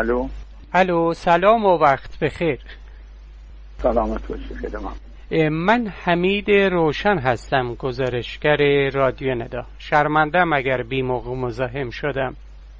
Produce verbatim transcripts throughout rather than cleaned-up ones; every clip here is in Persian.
الو الو سلام و وقت بخیر. سلامت باشی. خدمت من حمید روشن هستم، گزارشگر رادیو ندا. شرمندم اگر بی موقع مزاحم شدم.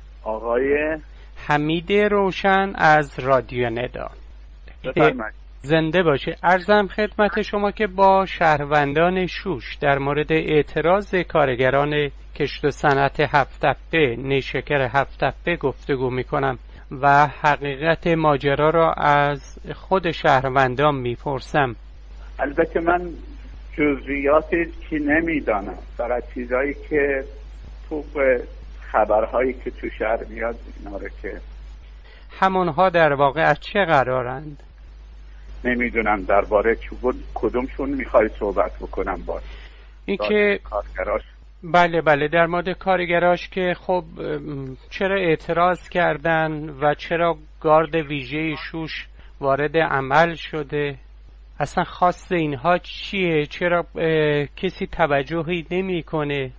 آقای حمید روشن از رادیو ندا. بفرمایید. زنده باشه. عرضم خدمت شما که با شهروندان شوش در مورد اعتراض کارگران کشت و صنعت هفت تپه، نیشکر هفت تپه گفتگو میکنم و حقیقت ماجرا را از خود شهروندان میپرسم. البته من جزئیاتی که نمیدانم، فقط چیزایی که تو خبرهایی که تو شهر میاد اینا رو که همونها در واقع از چه قرارند؟ نمیدونم درباره کدومشون میخوای صحبت بکنم. باز این که کارگراش بله بله در مورد کارگراش که خب چرا اعتراض کردن و چرا گارد ویژه شوش وارد عمل شده، اصلا خواست اینها چیه، چرا کسی توجهی نمی کنه؟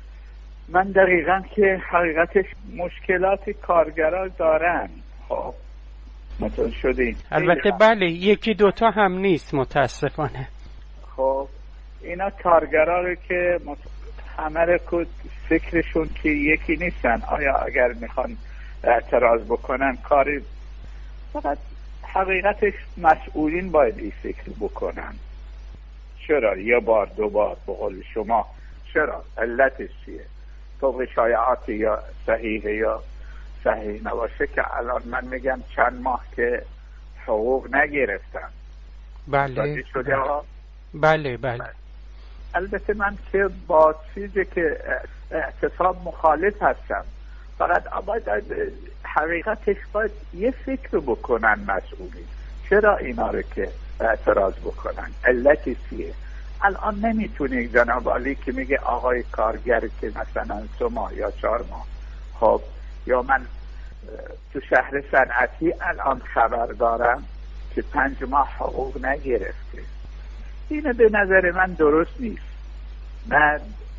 من دقیقاً که حقیقتش مشکلات کارگرا دارن. خب متوجه شدین؟ البته بله یکی دوتا هم نیست متاسفانه. خب اینا کارگرا رو که همه رو فکرشون که یکی نیستن. آیا اگر میخوان اعتراض بکنن کاری، فقط حقیقتش مسئولین باید این فکر بکنن. چرا یه بار دو بار به قول شما چرا علتش چیه؟ طبق شایعات یا صحیحه یا صحیح نباشه که الان من میگم چند ماه که حقوق نگرفتن. بله شده ها؟ بله بله. البته من که با چیزی که اعتصاب مخالف هستم، فقط باید حقیقتش باید یه فکر بکنن مسئولین. چرا اینا رو که اعتراض بکنن؟ علتی چیه؟ الان نمیتونی جناب عالی که میگه آقای کارگر که مثلا سه ماه یا چهار ماه، خب یا من تو شهر صنعتی الان خبر دارم که پنج ماه حقوق نگرفته. اینه به نظر من درست نیست. نه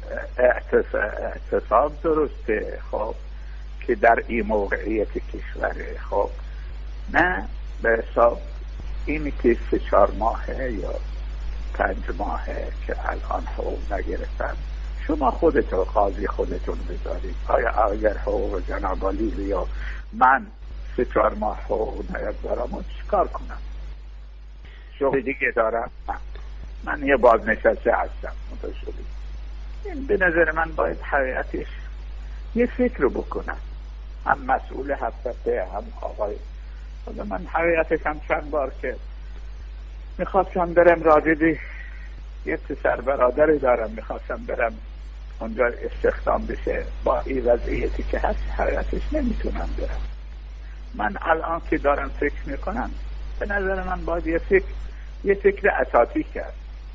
اعتصاب درسته خب که در این موقعیت کشوره، خب نه به حساب اینی که سه چهار ماهه یا پنج ماهه که الان حقوق نگرفتن. شما خودتون قاضی خودتون بذارید. آیا اگر حقوق جناب عالی یا من سه چهار ماه حقوق ندارم چیکار کنم؟ شغل دیگه دارم؟ من, من یه بازنشسته هستم. متشکرم. این به نظر من باید حقیقتش یه فکر بکنم، هم مسئول هفته هم آقای. من حقیقتش هم چند بار که میخواستم برم راجبی یه پسر برادری دارم، میخواستم برم اونجا استخدام بشه، با این وضعیتی که هست حقیقتش نمیتونم برم. من الان که دارم فکر میکنم به نظر من باید یه فکر یه فکر اساسی کرد.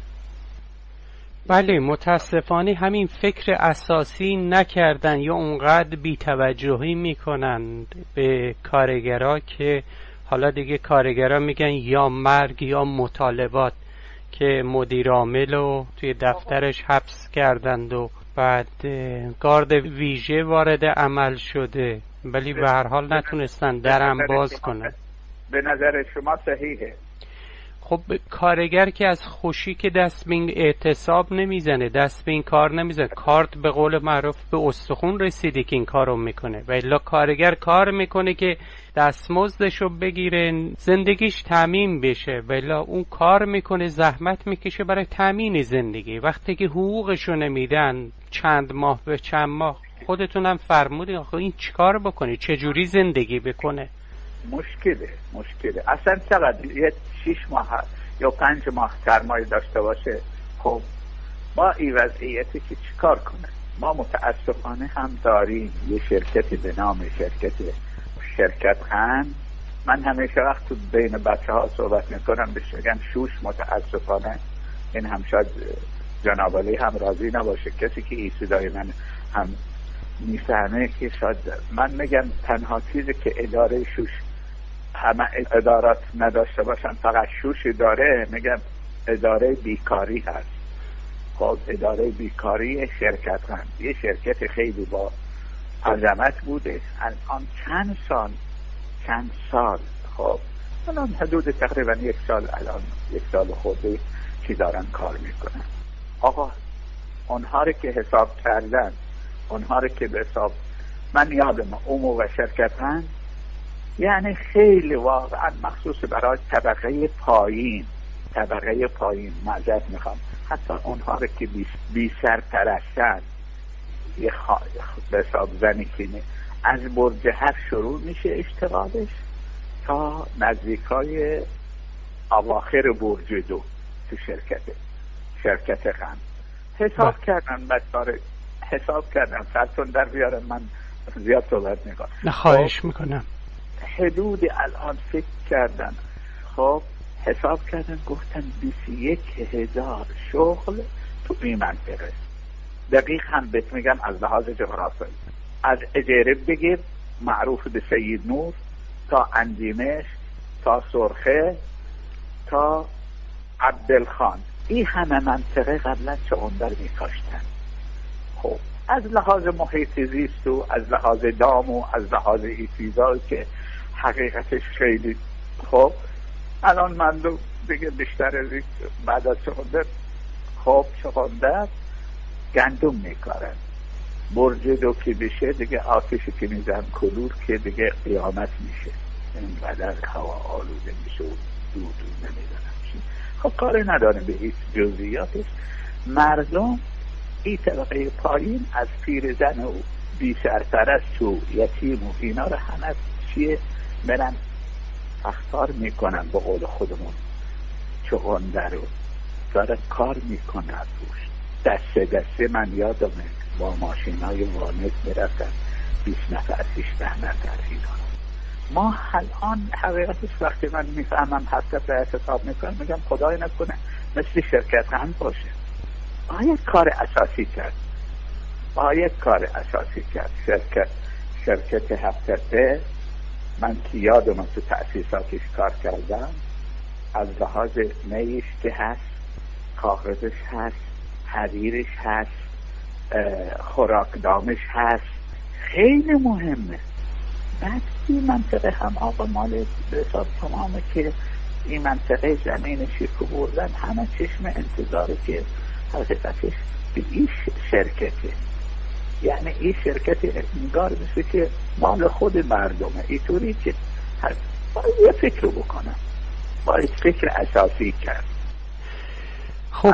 بله متاسفانه همین فکر اساسی نکردن یا اونقدر بی‌توجهی میکنن به کارگرها که حالا دیگه کارگرها میگن یا مرگ یا مطالبات، که مدیر عامل رو توی دفترش حبس کردند و بعد گارد ویژه وارد عمل شده، ولی به هر حال نتونستن درم باز کنن. به نظر شما صحیحه؟ خب کارگر که از خوشی که دست به این اعتصاب نمیزنه، دست به این کار نمیزنه. کارت به قول معروف به استخون رسیده که این کارو میکنه، و الا کارگر کار میکنه که دستمزدشو بگیره، زندگیش تامین بشه، و الا اون کار میکنه زحمت میکشه برای تامین زندگی. وقتی که حقوقشو نمیدن چند ماه به چند ماه، خودتونم فرمودین آخه این چیکار بکنه، چجوری زندگی بکنه؟ مشکله مشکله اصلا چقدر یه شیش ماه یا پنج ماه سرمایه داشته باشه، خب با این وضعیتی که چیکار کنه؟ ما متاسفانه هم داریم یه شرکتی به نام شرکت شرکت خان. من همیشه وقت تو بین بچه ها صحبت میکنم بهش میگم شوش. متاسفانه این هم شاید جناب علی هم راضی نباشه، کسی که این صدای من هم میفهمه که شاید من میگم تنها چیزی که اداره شوش همه ادارات نداشته باشن فقط شوش داره، میگم اداره بیکاری هست. خب اداره بیکاری شرکت خان یه شرکت خیلی با عظمت بوده، الان چند سال چند سال. خب الان حدود تقریبا یک سال، الان یک سال خورده که دارن کار میکنن. آقا اونها رو که حساب کردن، اونها رو که به حساب من یادم اون موقع شرکتن، یعنی خیلی واقعا مخصوص برای طبقه پایین، طبقه پایین معذرت میخوام، حتی اونها رو که بی, بی سرپرستن، یه خا... به حساب زنی که از برج هفت شروع میشه اشتغالش تا نزدیکای اواخر برج دو تو شرکت شرکت غم حساب با. کردن بساره حساب کردن سرتون در بیارم، من زیاد صحبت میکنم. نخواهش میکنم. حدود الان فکر کردن، خب حساب کردن گفتن بیست و یک هزار شغل تو این منطقه. دقیق هم بهت میگم از لحاظ جغرافیایی، از اجاره بگیر معروف به سید نور تا اندیمش تا سرخه تا عبدالخان، این همه منطقه قبلا چغندر میکاشتن. خب از لحاظ محیط زیست و از لحاظ دام و از لحاظ این چیزایی که حقیقتش خیلی خب الان من دو دیگه بیشتر از بعد از چغندر خب چغندر گندم میکارن. برج دو که بشه دیگه آتشی که میزن کلور که دیگه قیامت میشه، اینقدر هوا آلوده میشه و دود و نمیدونم چی. خب کار ندارم به هیچ جزئیاتش. مردم این طبقه پایین از پیرزن و بی سرپرست و یتیم و اینا رو همه چیه برن اختار میکنن، به قول خودمون چغندر رو داره کار میکنن روش. دسته دسته من یادمه با ماشین های وانت میرفتن بیست نفر بیست نفر اینا. ما الان حقیقتش وقتی من میفهمم هفته به اعتصاب میکنم میگم خدای نکنه مثل شرکت هم باشه. باید کار اساسی کرد، باید کار اساسی کرد. شرکت شرکت هفته من که یادم تو تأسیساتش کار کردم، از لحاظ میش که هست، کاغذش هست، حریرش هست، خوراکدامش هست، خیلی مهمه. بعد این منطقه هم آقا مال به حساب تمامه که این منطقه زمینشی که بردن همه چشم انتظاره که حقیقتش به این شرکته، یعنی این شرکت انگار مثل که مال خود مردمه. اینطوری که باید یه فکر رو بکنم، باید فکر اساسی کرد. خب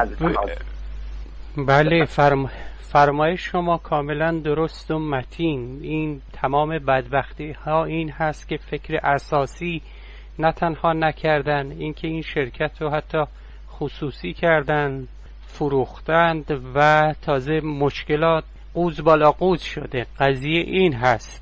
بله فرم... فرمایش شما کاملا درست و متین. این تمام بدبختی ها این هست که فکر اساسی نه تنها نکردن، اینکه این شرکت رو حتی خصوصی کردن، فروختند و تازه مشکلات قوز بالا قوز شده. قضیه این هست.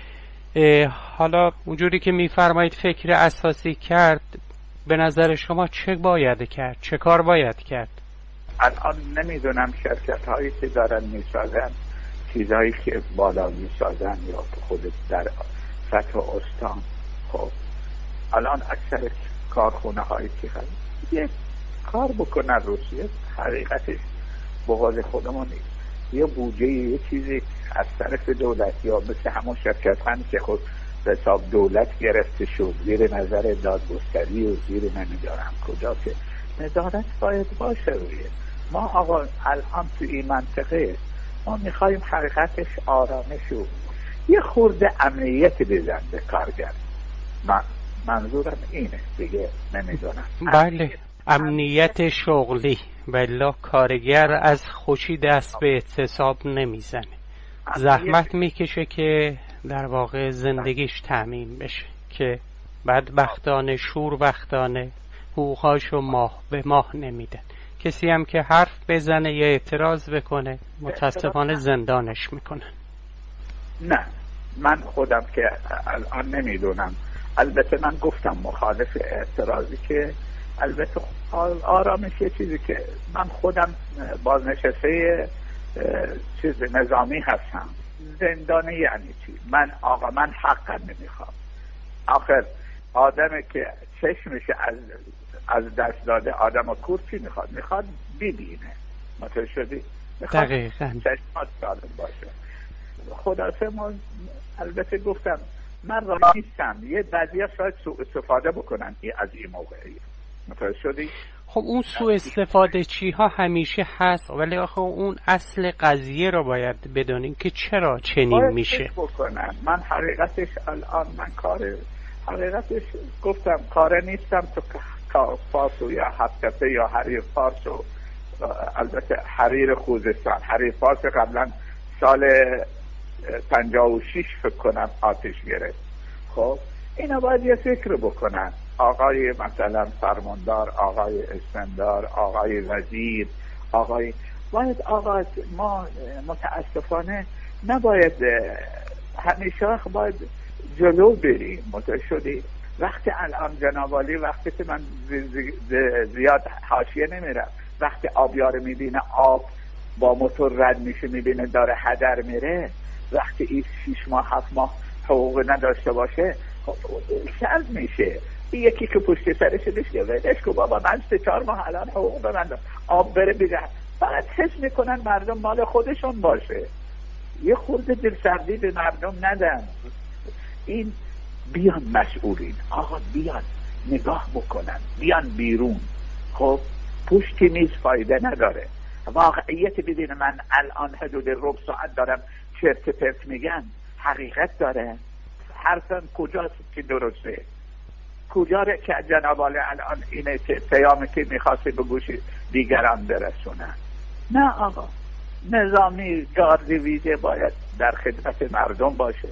حالا اونجوری که میفرمایید فکر اساسی کرد، به نظر شما چه باید کرد؟ چه کار باید کرد؟ الان نمیدونم شرکت هایی که دارن میسازن چیزهایی که بالا میسازن یا خود در سطح استان، خب الان اکثر کارخونه هایی که هست یه کار بکنن روسیه، حقیقتش به قول خودمون یه بودجه یه چیزی از طرف دولت یا مثل همون شرکت هایی که خود به حساب دولت گرفته شد زیر نظر دادگستری و زیر نمیدارم کجا که نظارت باید باشه رویه. ما آقا الان تو این منطقه ما میخواییم حقیقتش آرامش و یه خورده امنیت بزن به کارگر. من منظورم اینه دیگه، نمیدونم. بله، امنیت شغلی. بلا کارگر از خوشی دست به اعتصاب نمیزنه، زحمت میکشه که در واقع زندگیش تأمین بشه، که بدبختانه شوربختانه حقوقاشو ماه به ماه نمیدن. کسی هم که حرف بزنه یا اعتراض بکنه متاسفانه زندانش میکنن. نه من خودم که الان نمیدونم، البته من گفتم مخالف اعتراضی که البته آرامش یه چیزی که من خودم بازنشسته چیز نظامی هستم. زندانی یعنی چی؟ من آقا من حقا نمیخوام. آخر آدمی که چشمش از از دست داده آدم کور چی میخواد؟ میخواد ببینه. متوجه شدی؟ میخواد دقیقاً چشمات سالم باشه. خلاصه ما البته گفتم من را نیستم. یه بعضی ها شاید سوء استفاده بکنن از این موقعیت. متوجه شدی؟ خب اون سوء استفاده چی ها همیشه هست، ولی آخه اون اصل قضیه رو باید بدونیم که چرا چنین میشه. بکنن. من حقیقتش الان من کار حقیقتش گفتم کار نیستم تو فارس یا هفتپه یا حریر فارس و البته حریر خوزستان. حریر فارس قبلا سال پنجاه و شش فکر کنم آتش گرفت. خب اینا باید یه فکر بکنن. آقای مثلا فرماندار، آقای اسفندار، آقای وزیر، آقای باید آقا ما متاسفانه نباید همیشه باید جلو بریم. متوجه شدی؟ وقتی الان جنابالی وقتی که من زیاد حاشیه نمیرم، وقتی آبیار میبینه آب با موتور رد میشه میبینه داره هدر میره، وقتی این شیش ماه هفت ماه حقوق نداشته باشه خب شرط میشه. یکی که پشت سرش بشه ولش کو بابا من سه چهار ماه الان حقوق ببندم آب بره بگه. فقط حس میکنن مردم مال خودشون باشه. یه خورده دلسردی به مردم ندن. این بیان مسئولین آقا بیان نگاه بکنن، بیان بیرون. خب پشت میز فایده نداره. واقعیت ببینه من الان حدود ربع ساعت دارم چرت پرت میگن، حقیقت داره. حرفم کجاست که درسته؟ کجا که جناب عالی الان اینه که پیامی که میخواسته به گوش دیگران برسونن؟ نه آقا، نظامی گاردی ویژه باید در خدمت مردم باشه.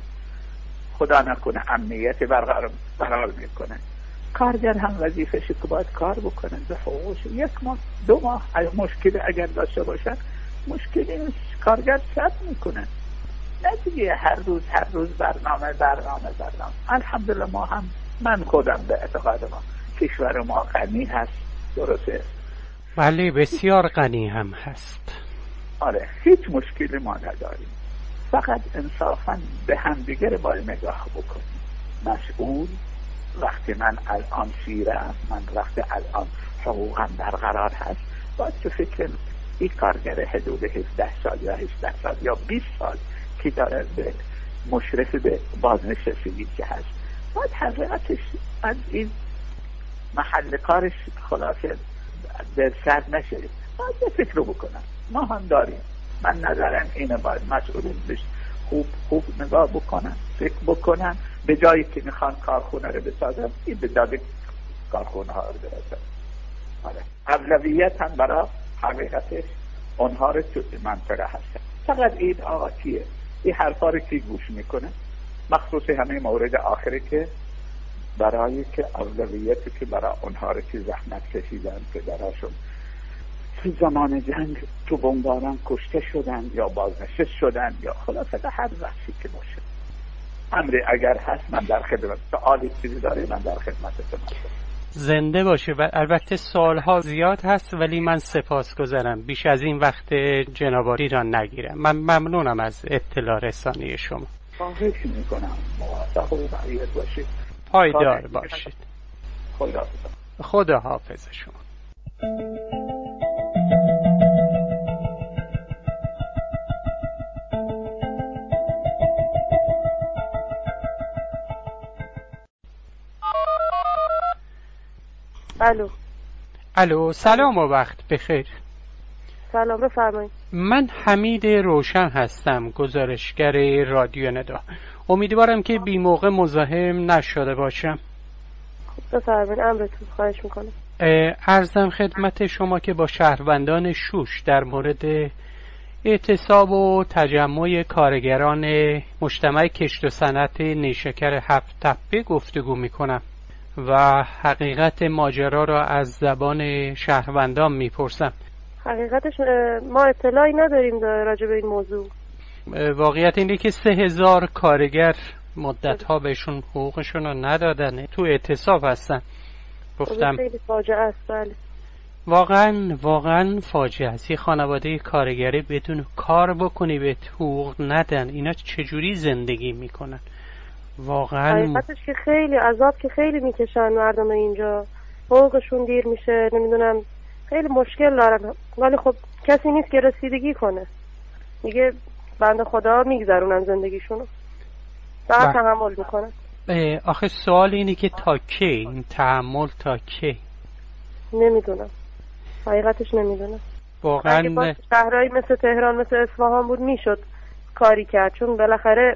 خدا نکنه امنیت برقرار برقرار میکنه. کارگر هم وظیفه‌ش که باید کار بکنه به حقوقش. یک ماه دو ماه مشکل اگر داشته باشن مشکلی نیست، کارگر ثبت میکنه. نه دیگه هر روز هر روز برنامه برنامه برنامه. الحمدلله ما هم من خودم به اعتقاد ما کشور ما غنی هست. درسته؟ بله بسیار غنی هم هست. آره هیچ مشکلی ما نداریم. فقط انصافا به هم دیگر باید نگاه بکنیم. مسئول وقتی من الان سیرم، من وقتی الان حقوقم برقرار هست، باید تو فکر این کارگر حدود هفده سال یا هجده سال یا بیست سال که داره به مشرف به بازنشستگی که هست، باید حقیقتش از این محل کارش خلاصه در سر نشه. باید به فکر بکنم. ما هم داریم. من نظرم اینه باید مسئولین بشه خوب خوب نگاه بکنن، فکر بکنن. به جایی که میخوان کارخونه رو بسازن این به داده کارخونه ها رو برسن. آره اولویت هم برای حقیقتش اونها رو تو منطقه هستن. فقط این آقا کیه این حرفا رو کی گوش میکنه؟ مخصوصی همه مورد آخری که برای که اولویتی که برای اونها رو که زحمت کشیدن که براشون تو زمان جنگ تو بمباران کشته شدن یا بازنشست شدن یا خلاصه هر وقتی که باشه. امری اگر هست من در خدمت. سوالی چیزی داری من در خدمتتون هستم. زنده باشه. و البته سوالها زیاد هست ولی من سپاسگزارم. بیش از این وقت جناب عالی را نگیرم. من ممنونم از اطلاع رسانی شما. خواهش میکنم موفق و رعایت باشید. پایدار باشید. خدا خدا حافظ شما. الو الو سلام و وقت بخیر. سلام بفرمایید. من حمید روشن هستم، گزارشگر رادیو ندا. امیدوارم که بی موقع مزاحم نشده باشم. خب بفرمایید امرتون. خواهش میکنم. عرضم خدمت شما که با شهروندان شوش در مورد اعتصاب و تجمع کارگران مجتمع کشت و صنعت نیشکر هفت تپه گفتگو میکنم و حقیقت ماجرا را از زبان شهروندان میپرسم. حقیقتش ما اطلاعی نداریم راجع به این موضوع. واقعیت اینه که سه هزار کارگر مدت ها بهشون حقوقشون رو ندادن، تو اعتصاب هستن. گفتم خیلی فاجعه است. بله واقعا واقعا فاجعه است. یه خانواده کارگری بدون کار بکنی به حقوق ندن، اینا چجوری زندگی میکنن؟ واقعا حقیقتش که خیلی عذاب که خیلی میکشن مردم اینجا، حقوقشون دیر میشه، نمیدونم خیلی مشکل دارن، ولی خب کسی نیست که رسیدگی کنه. میگه بنده خدا میگذرونن زندگیشونو. فقط تحمل میکنن. آخه سوال اینه که تا کی این تحمل تا کی؟ نمیدونم، حقیقتش نمیدونم. واقعا شهرهایی مثل تهران مثل اصفهان بود میشد کاری کرد، چون بالاخره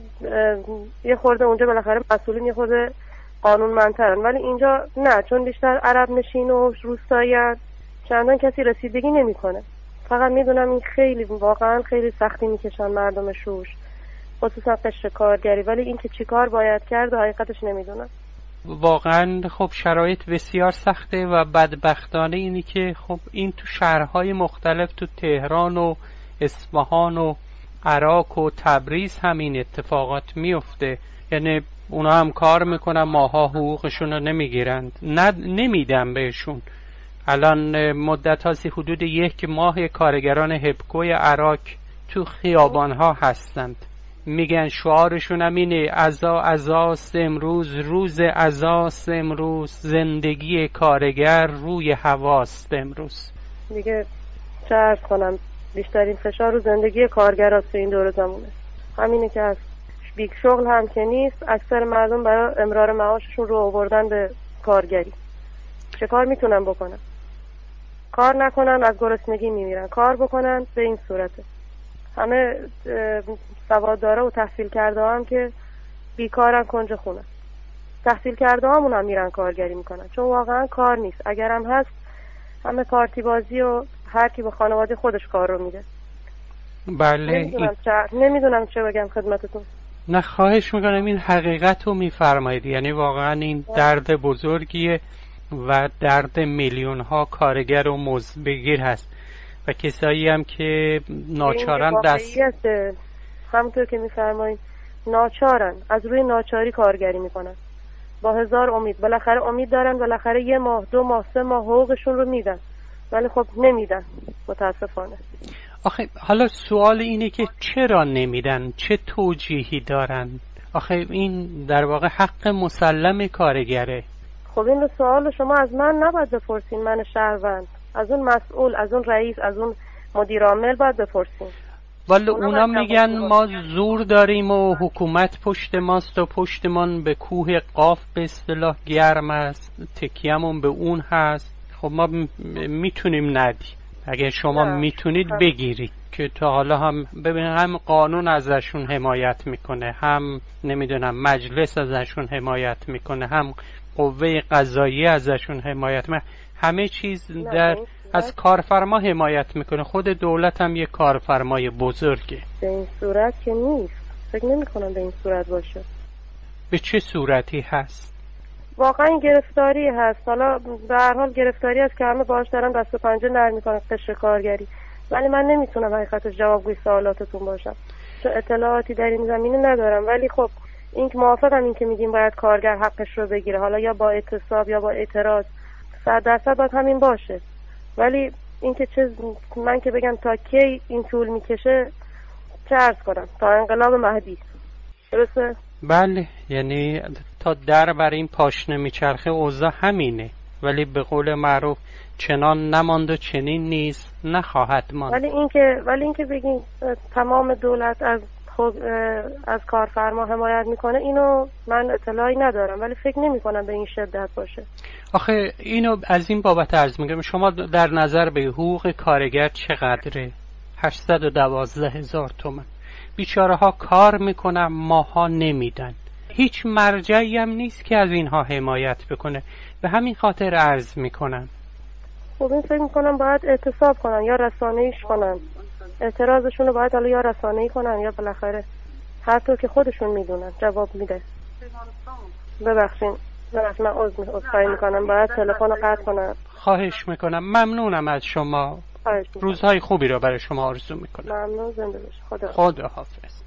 یه خورده اونجا بالاخره مسئولین یه خورده قانونمندترن، ولی اینجا نه، چون بیشتر عرب نشین و روستایی هست، چندان کسی رسیدگی نمیکنه. فقط میدونم این خیلی واقعا خیلی سختی میکشن مردم شوش، خصوصا قشر کارگری، ولی این که چی کار باید کرد حقیقتش نمیدونم. واقعا خب شرایط بسیار سخته و بدبختانه اینی که خب این تو شهرهای مختلف تو تهران و اصفهان و عراق و تبریز همین اتفاقات میفته. یعنی اونا هم کار میکنن، ماها حقوقشون رو نمیگیرند، نه نمیدن بهشون. الان مدت هاست حدود یک ماه کارگران هپکوی عراق تو خیابان ها هستند، میگن شعارشون هم اینه عزا عزاست امروز، روز عزاست امروز، زندگی کارگر روی هواست امروز. دیگه چه عرض کنم، بیشترین فشار رو زندگی کارگراست این دور زمونه. همینه که هست، بیگ شغل هم که نیست، اکثر مردم برای امرار معاششون رو آوردن به کارگری. چه کار میتونن بکنن؟ کار نکنن از گرسنگی میمیرن، کار بکنن به این صورته. همه سواددارا و تحصیل کرده هم که بیکارن کنج خونه. تحصیل کرده همون هم میرن کارگری میکنن، چون واقعا کار نیست. اگر هم هست همه پارتی بازی و هر کی به خانواده خودش کار رو میده. بله نمیدونم چه نمیدونم چه بگم خدمتتون. نه خواهش میکنم، این حقیقت رو میفرمایید. یعنی واقعا این درد بزرگیه و درد میلیون ها کارگر و مزدبگیر هست و کسایی هم که ناچارن دست همونطور که میفرمایید ناچارن، از روی ناچاری کارگری میکنن با هزار امید. بالاخره امید دارن، بالاخره یه ماه دو ماه سه ماه حقوقشون رو میدن، ولی خب نمیدن متاسفانه. آخه حالا سوال اینه که چرا نمیدن؟ چه توجیهی دارن؟ آخه این در واقع حق مسلم کارگره. خب این سوال شما از من نباید بپرسین، من شهروند، از اون مسئول، از اون رئیس، از اون مدیر عامل باید بپرسین. والا اونا میگن ما زور داریم و حکومت پشت ماست و پشتمان به کوه قاف به اصطلاح گرم است، تکیه‌مون به اون هست. خب ما میتونیم ندیم، اگه شما میتونید بگیرید. که تا حالا هم ببین هم قانون ازشون حمایت میکنه، هم نمیدونم مجلس ازشون حمایت میکنه، هم قوه قضاییه ازشون حمایت میکنه، همه چیز در از کارفرما حمایت میکنه. خود دولت هم یه کارفرمای بزرگه. به این صورت که نیست، فکر نمی کنم به این صورت باشه. به چه صورتی هست؟ واقعا گرفتاری هست. حالا به هر حال گرفتاری هست که همه باهاش دارن دست و پنجه نرم میکنن قشر کارگری، ولی من نمیتونم حقیقتش جوابگوی سوالاتتون باشم چون اطلاعاتی در این زمینه ندارم. ولی خب این که موافقم این که میگیم باید کارگر حقش رو بگیره، حالا یا با اعتصاب یا با اعتراض، صد درصد باید همین باشه. ولی این که چه من که بگم تا کی این طول میکشه، چه عرض کنم، تا انقلاب مهدی. درسته؟ بله، یعنی تا در بر این پاشنه میچرخه اوضاع همینه، ولی به قول معروف چنان نماند و چنین نیست نخواهد ماند. ولی این که ولی این که بگین تمام دولت از خب از کارفرما حمایت میکنه، اینو من اطلاعی ندارم، ولی فکر نمی کنم به این شدت باشه. آخه اینو از این بابت عرض میگم، شما در نظر به حقوق کارگر چقدره؟ هشتصد و دوازده هزار تومان. بیچاره ها کار میکنن، ماها نمیدن. هیچ مرجعی هم نیست که از اینها حمایت بکنه. به همین خاطر عرض میکنم. خب این فکر میکنم باید اعتصاب کنن یا رسانه‌ایش کنن. اعتراضشون رو باید حالا یا رسانه‌ای کنن یا بالاخره هر طور که خودشون میدونن جواب میده. ببخشین ببخشین من عذرخواهی میکنم، باید تلفن رو قطع کنم. خواهش میکنم، ممنونم از شما. روزهای خوبی رو برای شما آرزو میکنم. ممنون، زنده باشید. خدا خدا حافظ.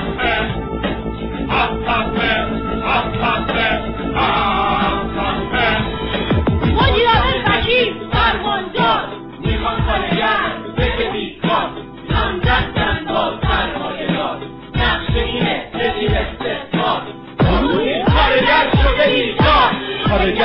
Up, up, up, up, up, up, up,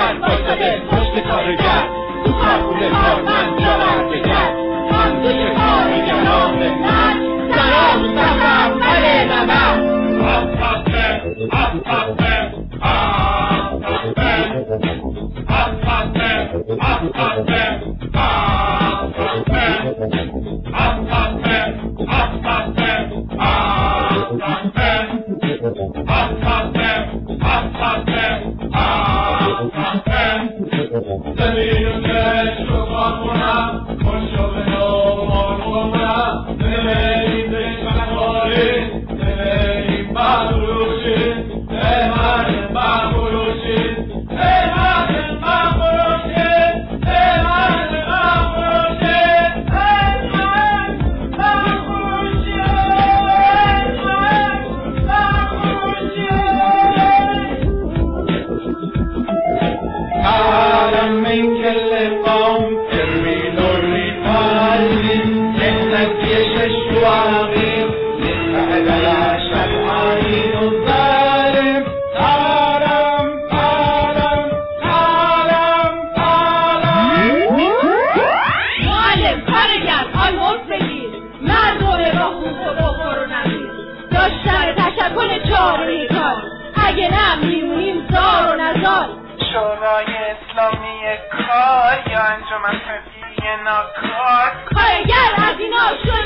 کارگر واسده پشت کارگر تو کارخونه کارمند جا بگرد همسوی کارگران ملت سلام سفر بله نبر آفاقه آفاقه آفاقه آفاقه آفاقه شورای اسلامی کار یا انجمن تبیه ناکار کارگر از اینا شد